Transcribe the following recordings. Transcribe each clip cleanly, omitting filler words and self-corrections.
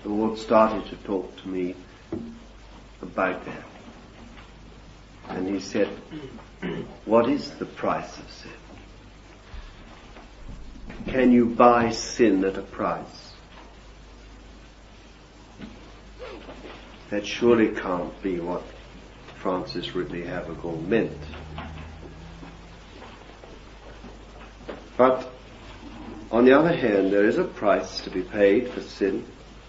the Lord started to talk to me about that. And he said, what is the price of sin? Can you buy sin at a price? That surely can't be what Francis Ridley Havergal meant. But on the other hand, there is a price to be paid for sin.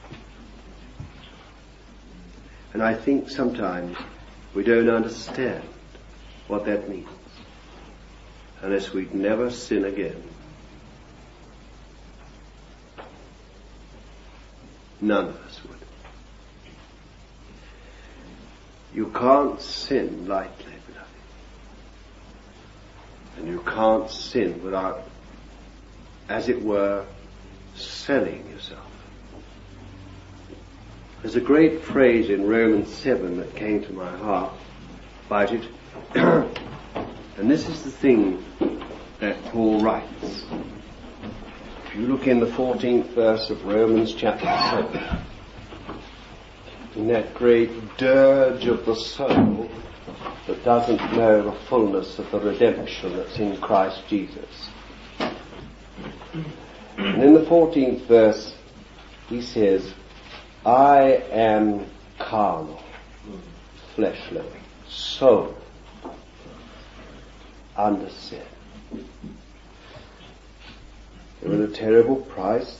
And I think sometimes we don't understand what that means unless we never sin again. None of us would. You can't sin lightly, beloved. And you can't sin without, as it were, selling yourself. There's a great phrase in Romans 7 that came to my heart about it. And this is the thing that Paul writes. If you look in the 14th verse of Romans chapter 7, in that great dirge of the soul that doesn't know the fullness of the redemption that's in Christ Jesus. And in the 14th verse, he says, I am carnal, fleshly, soul, under sin. There was a terrible price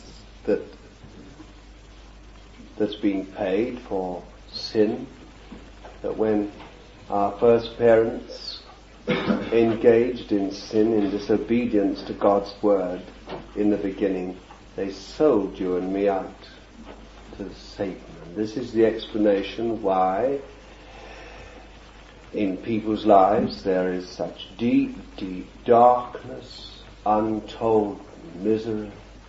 that's being paid for sin, that when our first parents engaged in sin, in disobedience to God's word in the beginning, they sold you and me out to Satan. And this is the explanation why in people's lives there is such deep, deep darkness, untold misery,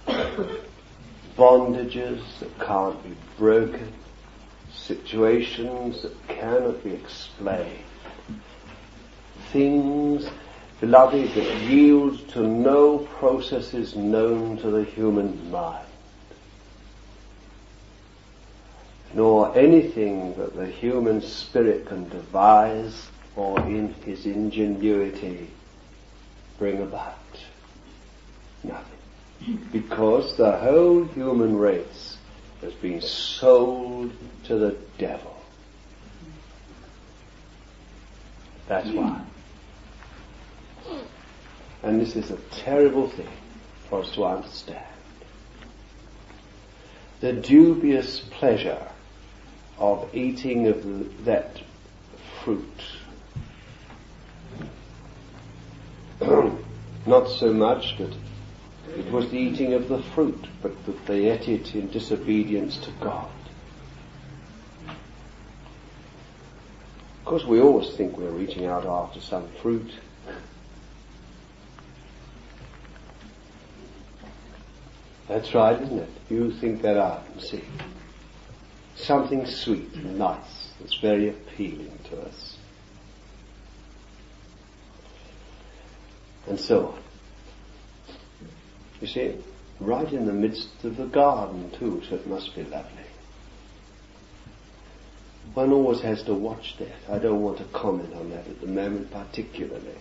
bondages that can't be broken, situations that cannot be explained, things, beloved, that yield to no processes known to the human mind, nor anything that the human spirit can devise or in his ingenuity bring about. Nothing. Because the whole human race has been sold to the devil. That's why. And this is a terrible thing for us to understand. The dubious pleasure of eating of that fruit. Not so much that it was the eating of the fruit, but that they ate it in disobedience to God. Of course, we always think we're reaching out after some fruit. That's right, isn't it? You think that out and see. Something sweet and nice that's very appealing to us. And so on. You see, right in the midst of the garden too, so it must be lovely. One always has to watch that. I don't want to comment on that at the moment particularly.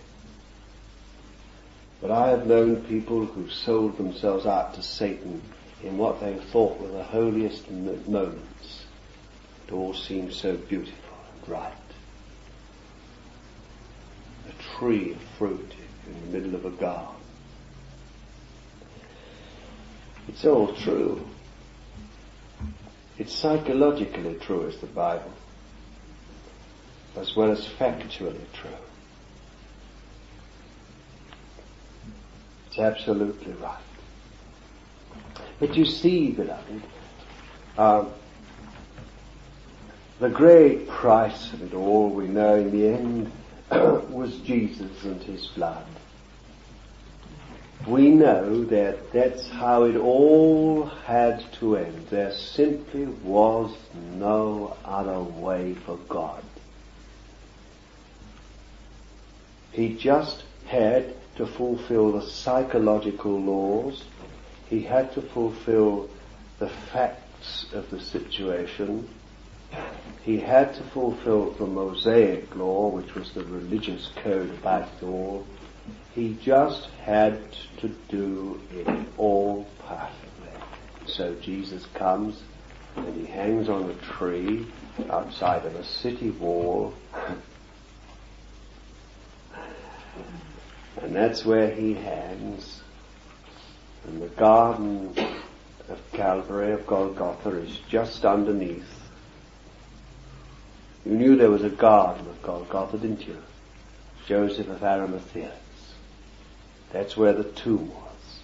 But I have known people who sold themselves out to Satan in what they thought were the holiest moments. It all seemed so beautiful and right. A tree of fruit in the middle of a garden. It's all true. It's psychologically true as the Bible, as well as factually true. It's absolutely right. But you see, beloved, the great price of it all, we know in the end, was Jesus and his blood. We know that that's how it all had to end. There simply was no other way for God. He just had to fulfill the psychological laws. He had to fulfill the fact aspects of the situation. He had to fulfill the Mosaic law, which was the religious code about it all. He just had to do it all perfectly. So Jesus comes and he hangs on a tree outside of a city wall. And that's where he hangs. And the garden of Calvary, of Golgotha, is just underneath. You knew there was a garden of Golgotha, didn't you? Joseph of Arimathea's. That's where the tomb was.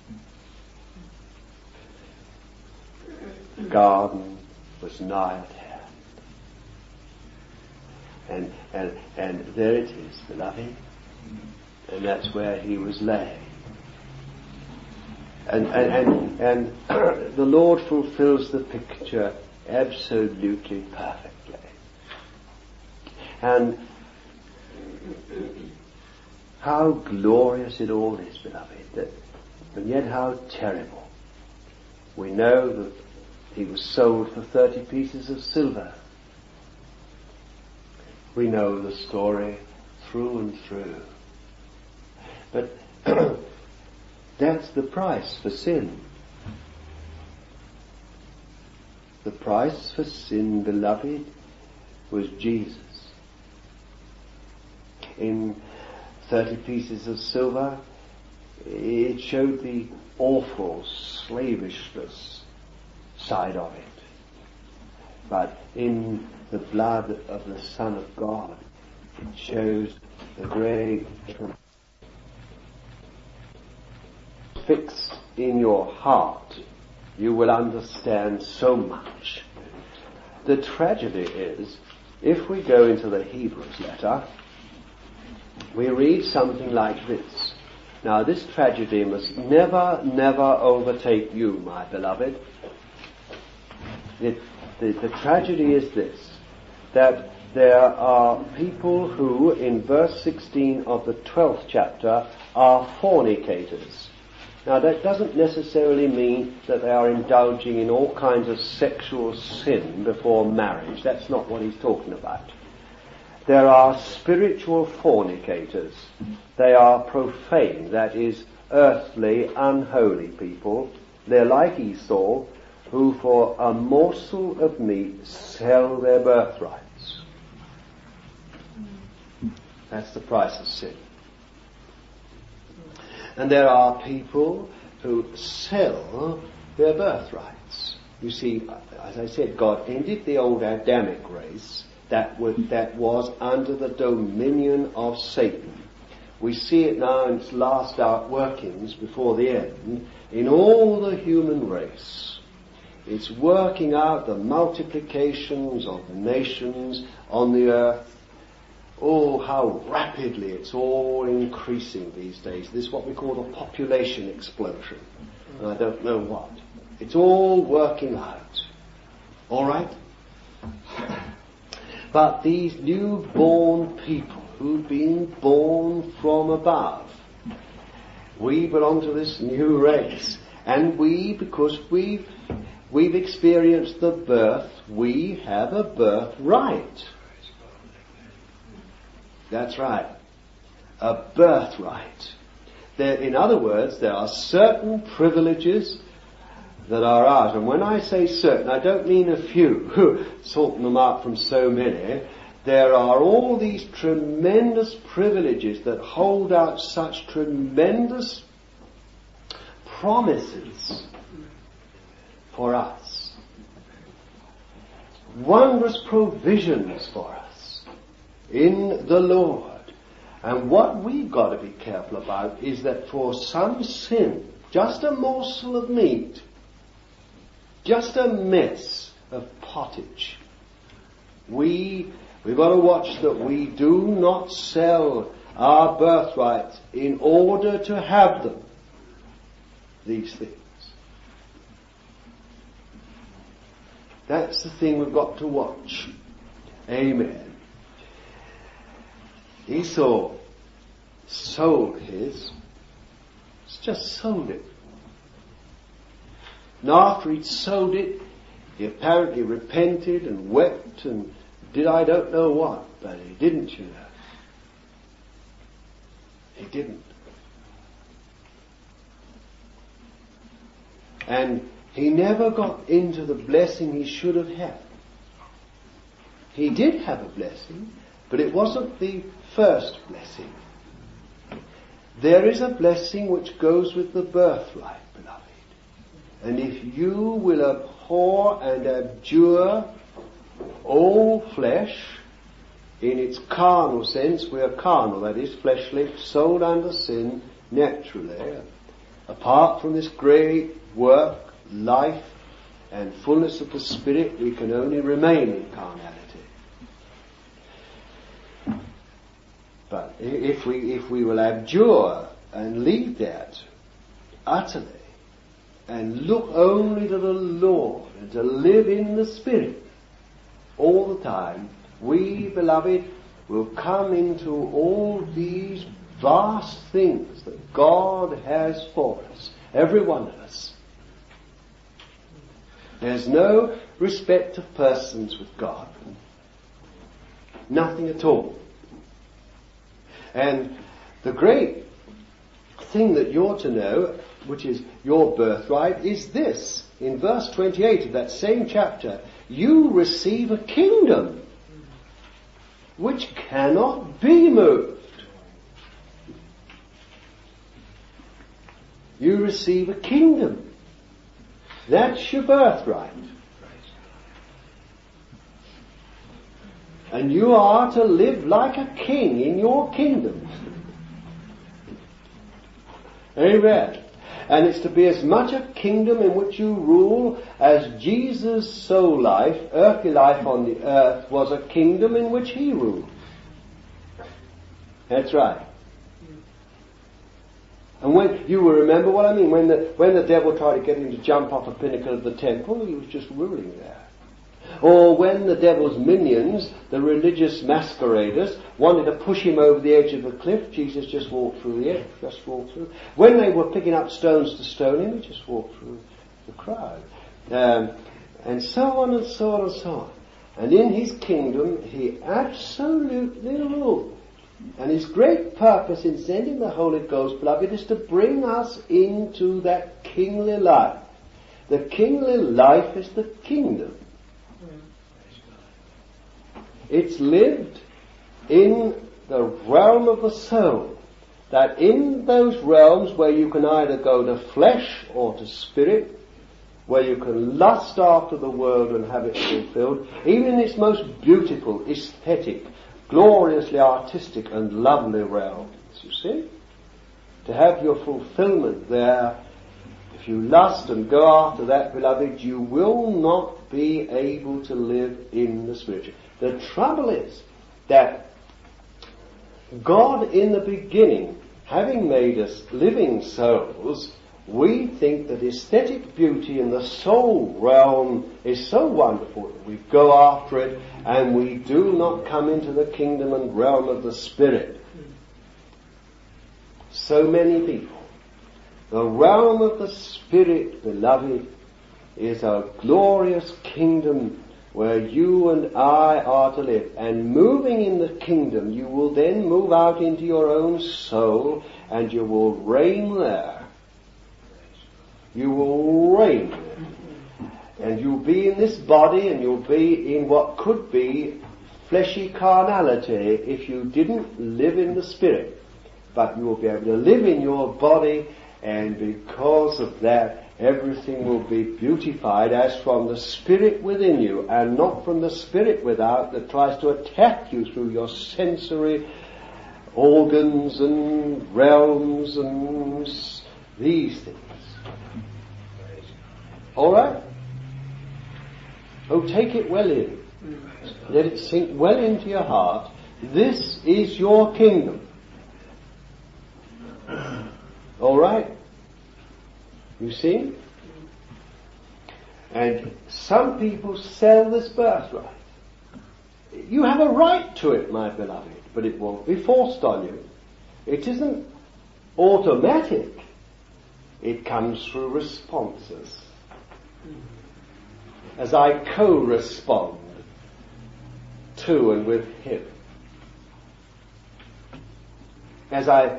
The garden was nigh at hand. And there it is, beloved. And that's where he was laying. And the Lord fulfills the picture absolutely perfectly. And how glorious it all is, beloved, and yet how terrible. We know that he was sold for 30 pieces of silver. We know the story through and through. But that's the price for sin. The price for sin, beloved, was Jesus. In 30 pieces of silver, it showed the awful slavishness side of it. But in the blood of the Son of God, it shows the great fixed in your heart. You will understand so much. The tragedy is, if we go into the Hebrews letter, we read something like this. Now, this tragedy must never, never overtake you, my beloved. The tragedy is this, that there are people who, in verse 16 of the 12th chapter, are fornicators. Now, that doesn't necessarily mean that they are indulging in all kinds of sexual sin before marriage. That's not what he's talking about. There are spiritual fornicators. They are profane, that is, earthly, unholy people. They're like Esau, who for a morsel of meat sell their birthrights. That's the price of sin. And there are people who sell their birthrights. You see, as I said, God ended the old Adamic race that was under the dominion of Satan. We see it now in its last outworkings before the end in all the human race. It's working out the multiplications of the nations on the earth. Oh, how rapidly it's all increasing these days. This is what we call the population explosion. And I don't know what. It's all working out. All right? But these newborn people who've been born from above, we belong to this new race. And because we've experienced the birth, we have a birthright. That's right. A birthright. In other words, there are certain privileges that are ours. And when I say certain, I don't mean a few, sorting them out from so many. There are all these tremendous privileges that hold out such tremendous promises for us. Wondrous provisions for us in the Lord. And what we've got to be careful about is that for some sin, just a morsel of meat, just a mess of pottage, we've got to watch that we do not sell our birthrights in order to have them. These things. That's the thing we've got to watch. Amen. Esau sold his. He's just sold it. And after he'd sold it, He apparently repented and wept and did I don't know what, but he didn't, you know. He didn't. And he never got into the blessing he should have had. He did have a blessing, but it wasn't the first blessing. There is a blessing which goes with the birthright, beloved. And if you will abhor and abjure all flesh, in its carnal sense, we are carnal, that is, fleshly, sold under sin, naturally, apart from this great work, life, and fullness of the Spirit, we can only remain in carnality. But if we will abjure and leave that utterly, and look only to the Lord, and to live in the Spirit all the time, we, beloved, will come into all these vast things that God has for us, every one of us. There's no respect of persons with God. Nothing at all. And the great thing that you're to know, which is your birthright, is this. In verse 28 of that same chapter, you receive a kingdom which cannot be moved. You receive a kingdom. That's your birthright. And you are to live like a king in your kingdom. Amen. And it's to be as much a kingdom in which you rule as Jesus' soul life, earthly life on the earth, was a kingdom in which he ruled. That's right. And when you will remember what I mean, when the devil tried to get him to jump off a pinnacle of the temple, he was just ruling there. Or when the devil's minions, the religious masqueraders, wanted to push him over the edge of the cliff, Jesus just walked through the edge, just walked through. When they were picking up stones to stone him, he just walked through the crowd. And so on and so on and so on. And in his kingdom, he absolutely ruled. And his great purpose in sending the Holy Ghost, beloved, is to bring us into that kingly life. The kingly life is the kingdom. It's lived in the realm of the soul. That in those realms where you can either go to flesh or to spirit, where you can lust after the world and have it fulfilled, even in its most beautiful, aesthetic, gloriously artistic and lovely realms, you see? To have your fulfillment there, if you lust and go after that, beloved, you will not be able to live in the spiritual. The trouble is that God in the beginning, having made us living souls, we think that aesthetic beauty in the soul realm is so wonderful that we go after it and we do not come into the kingdom and realm of the Spirit. So many people. The realm of the Spirit, beloved, is a glorious kingdom where you and I are to live. And moving in the kingdom, you will then move out into your own soul and you will reign there. You will reign there. And you'll be in this body and you'll be in what could be fleshy carnality if you didn't live in the Spirit. But you will be able to live in your body, and because of that, everything will be beautified as from the Spirit within you and not from the Spirit without that tries to attack you through your sensory organs and realms and these things. Alright? Oh, take it well in. Let it sink well into your heart. This is your kingdom. Alright? You see? And some people sell this birthright. You have a right to it, my beloved, but it won't be forced on you. It isn't automatic. It comes through responses. as I co-respond to and with Him. As I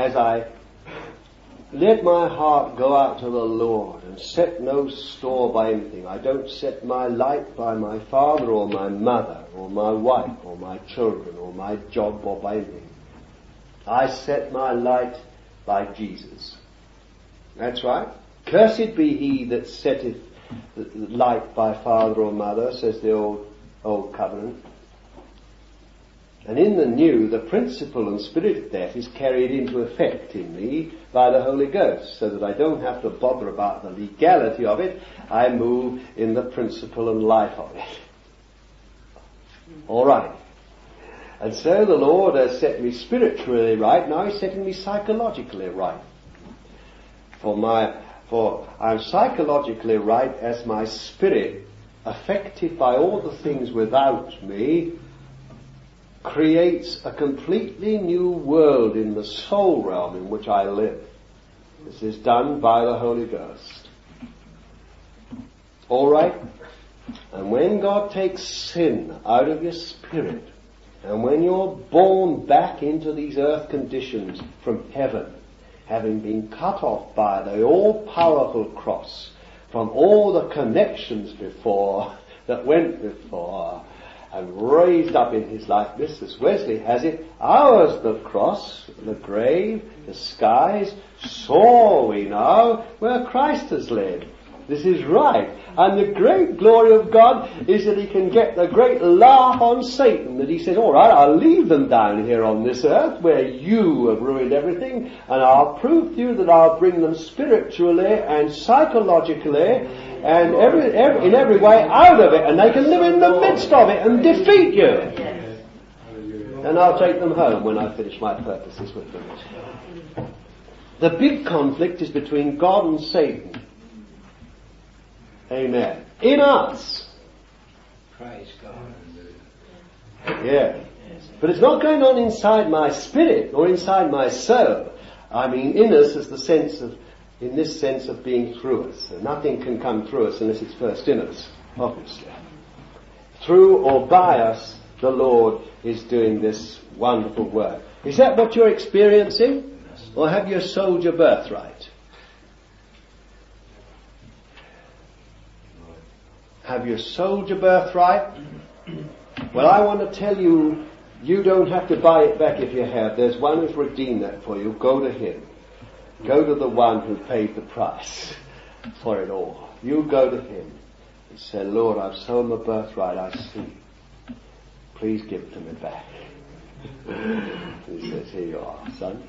let my heart go out to the Lord and set no store by anything. I don't set my light by my father or my mother or my wife or my children or my job or by anything. I set my light by Jesus. That's right. Cursed be he that setteth light by father or mother, says the old covenant. And in the new, the principle and spirit of that is carried into effect in me by the Holy Ghost, so that I don't have to bother about the legality of it. I move in the principle and life of it. All right. And so the Lord has set me spiritually right. Now He's setting me psychologically right. For I'm psychologically right as my spirit, affected by all the things without me, creates a completely new world in the soul realm in which I live. This is done by the Holy Ghost. All right? And when God takes sin out of your spirit, and when you're born back into these earth conditions from heaven, having been cut off by the all-powerful cross from all the connections before that went before, and raised up in His likeness, as Wesley has it, ours the cross, the grave, the skies, saw we now where Christ has led. This is right. And the great glory of God is that He can get the great laugh on Satan, that He says, all right, I'll leave them down here on this earth where you have ruined everything, and I'll prove to you that I'll bring them spiritually and psychologically and in every way out of it, and they can live in the midst of it and defeat you. And I'll take them home when I finish my purposes with them. The big conflict is between God and Satan. Amen. In us. Praise God. Yeah. But it's not going on inside my spirit or inside my soul. I mean, in us is the sense of, in this sense of being through us. So nothing can come through us unless it's first in us, obviously. Through or by us, the Lord is doing this wonderful work. Is that what you're experiencing? Or have you sold your birthright? Have you sold your birthright? Well, I want to tell you, you don't have to buy it back if you have. There's one who's redeemed that for you. Go to Him. Go to the one who paid the price for it all. You go to Him and say, Lord, I've sold my birthright, I see. Please give it to me back. He says, here you are, son.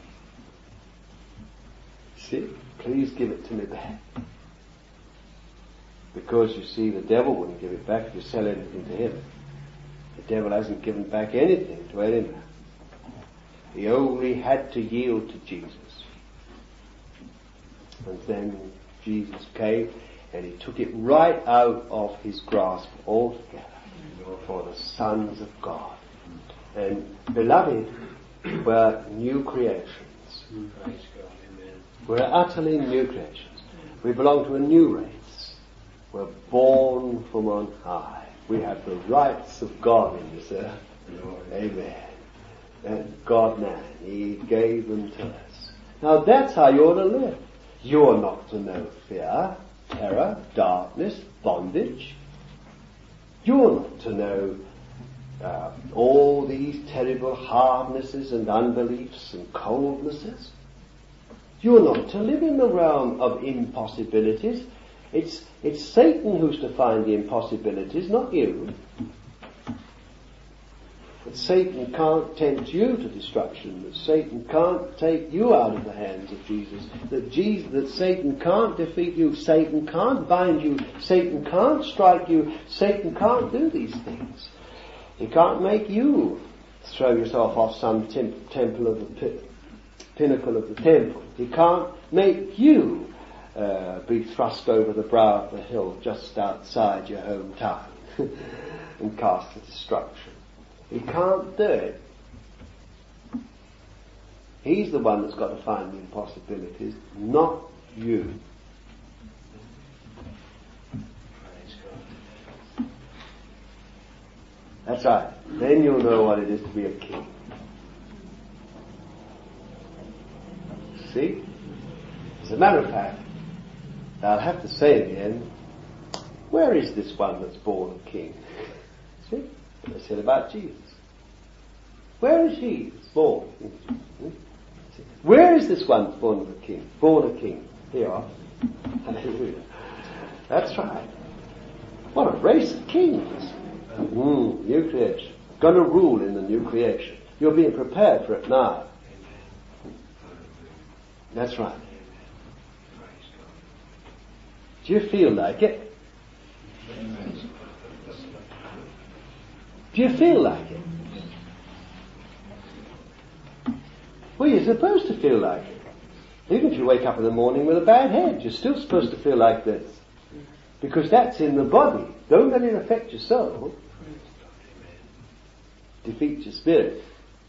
See? Please give it to me back. Because, you see, the devil wouldn't give it back if you sell anything to him. The devil hasn't given back anything to any man. He only had to yield to Jesus. And then Jesus came and He took it right out of His grasp altogether for the sons of God. And beloved, we're new creations. Praise God. Amen. We're utterly new creations. We belong to a new race. We're born from on high. We have the rights of God in this earth. Amen. And God-man, He gave them to us. Now that's how you ought to live. You're not to know fear, terror, darkness, bondage. You're not to know all these terrible hardnesses and unbeliefs and coldnesses. You're not to live in the realm of impossibilities. It's Satan who's to find the impossibilities, not you. But Satan can't tempt you to destruction. That Satan can't take you out of the hands of Jesus. That Satan can't defeat you. Satan can't bind you. Satan can't strike you. Satan can't do these things. He can't make you throw yourself off some temple of the pinnacle of the temple. He can't make you be thrust over the brow of the hill just outside your hometown and cast to destruction. He can't do it. He's the one that's got to find the impossibilities, not you. That's right. Then you'll know what it is to be a king. See? As a matter of fact, I'll have to say in the end, where is this one that's born a king? See? What I said about Jesus. Where is he that's born? Where is this one that's born a king? Born a king. Here you are. Hallelujah. That's right. What a race of kings. New creation. Going to rule in the new creation. You're being prepared for it now. That's right. Do you feel like it? Do you feel like it? Well, you're supposed to feel like it. Even if you wake up in the morning with a bad head, you're still supposed to feel like this. Because that's in the body. Don't let it affect your soul. Defeat your spirit.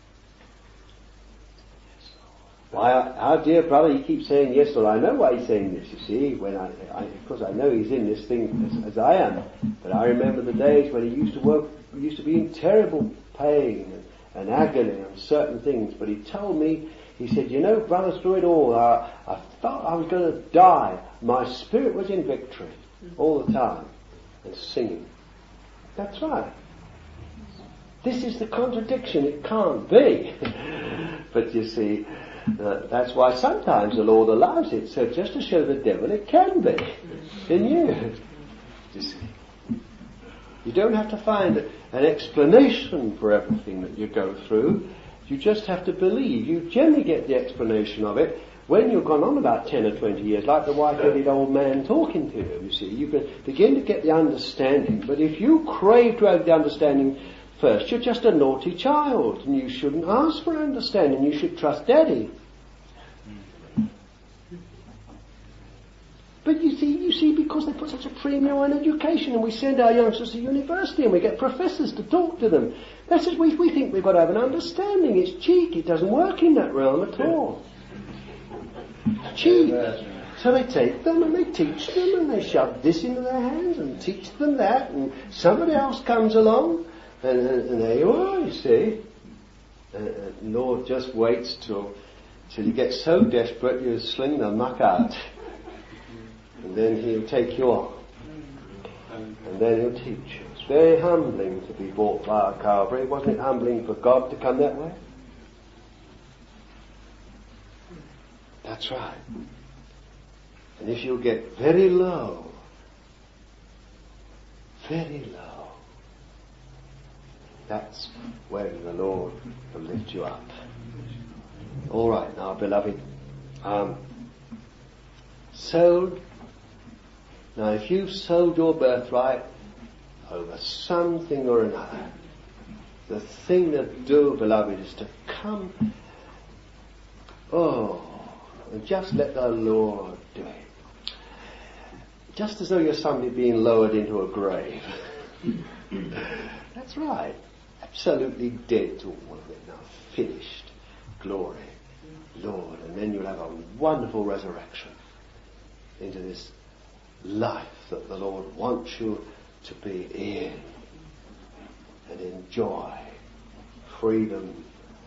Why, our dear brother, he keeps saying yes, well, I know why he's saying this, you see, when because I know he's in this thing as I am. But I remember the days when he used to be in terrible pain and agony on certain things. But he told me, he said, you know, brother, through it all, I felt I was going to die. My spirit was in victory all the time and singing. That's right. This is the contradiction. It can't be. But you see, that's why sometimes the Lord allows it, so just to show the devil it can be in you. You see, you don't have to find an explanation for everything that you go through. You just have to believe. You generally get the explanation of it when you've gone on about 10 or 20 years, like the white-headed old man talking to you. You see, you can begin to get the understanding. But if you crave to have the understanding first, you're just a naughty child, and you shouldn't ask for understanding. You should trust Daddy. But you see, because they put such a premium on education, and we send our youngsters to university, and we get professors to talk to them. That's just, we think we've got to have an understanding. It's cheek. It doesn't work in that realm at all. Cheek. So they take them and they teach them, and they shove this into their hands and teach them that, and somebody else comes along. And there you are, you see. Lord just waits till you get so desperate you sling the muck out. And then he'll take you on. And then he'll teach you. It's very humbling to be bought by a Calvary. Wasn't it humbling for God to come that way? That's right. And if you get very low, that's when the Lord will lift you up. All right, now, beloved. Sold. Now, if you've sold your birthright over something or another, the thing to do, beloved, is to come, and just let the Lord do it. Just as though you're somebody being lowered into a grave. That's right. Absolutely dead to all of it now. Finished. Glory. Lord. And then you'll have a wonderful resurrection into this life that the Lord wants you to be in and enjoy. Freedom.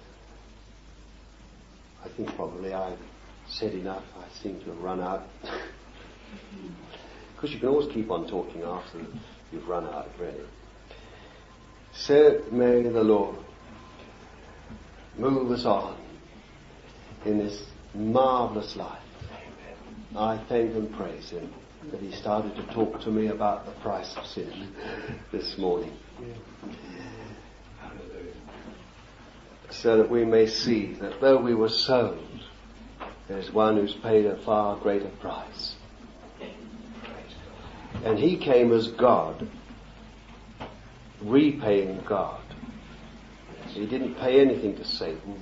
I think probably I've said enough. I seem to have run out. Because you can always keep on talking after you've run out, really. So may the Lord move us on in this marvelous life. I thank and praise Him that He started to talk to me about the price of sin this morning. So that we may see that though we were sold, there's one who's paid a far greater price. And He came as God, repaying God. He didn't pay anything to Satan.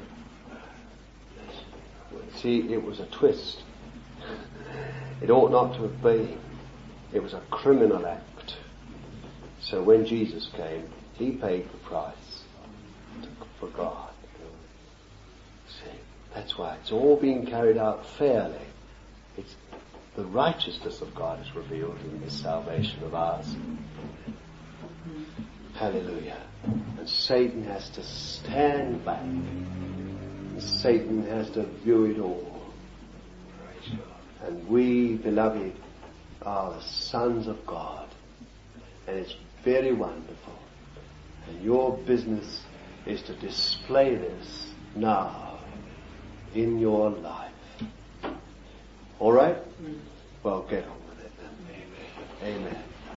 See, it was a twist. It ought not to have been. It was a criminal act. So when Jesus came, He paid the price for God. See, that's why it's all being carried out fairly. It's the righteousness of God is revealed in this salvation of ours. Hallelujah. And Satan has to stand back. And Satan has to view it all. Praise God. And we, beloved, are the sons of God. And it's very wonderful. And your business is to display this now in your life. All right? Well, get on with it then. Amen. Amen.